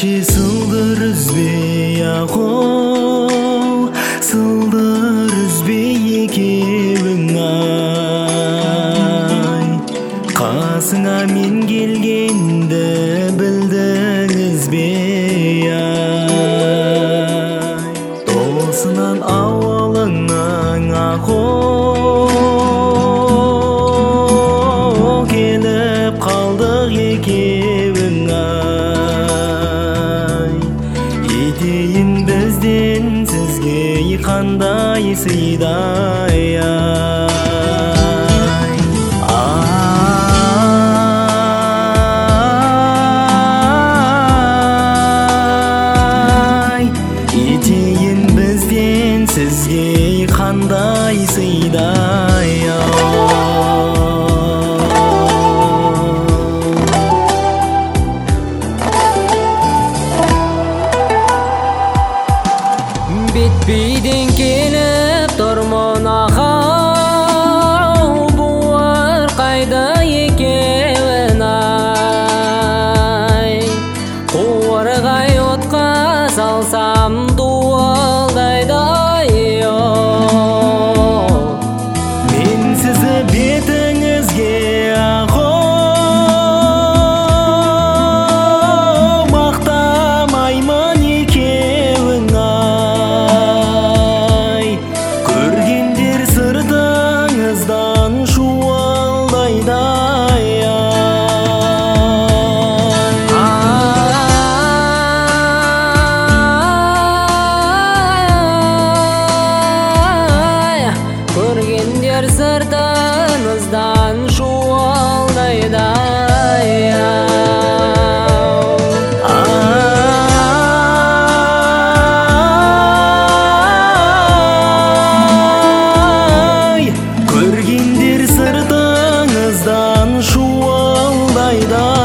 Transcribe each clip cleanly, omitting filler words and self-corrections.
Иши сылдыр үзбей ағол, сылдыр үзбей екеуің ай. Қасыңа мен келгенді білдіңіз бей ай. Досынан ауылыңнан ағол, келіп қалдық екеуің ай. Етейін бізден сізге қандай сыйдай ай. Ай, етейін бізден сізге қандай сыйдай ай. Бетпейден келіп тұрмын ағау, бұлар қайда екеуін ай. Қуырғай отқа салсам дуылдайды ай. Мен сізі бетіңізге ағау, мақтамаймын екеуің ай. Көргендер сыртыңыздан шуылдайды ай. Көргендер сыртыңыздан шуылдайды ай. Көргендер сыртыңыздан шуылдайды ай.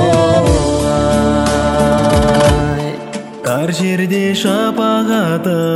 Тар жерде шапағаты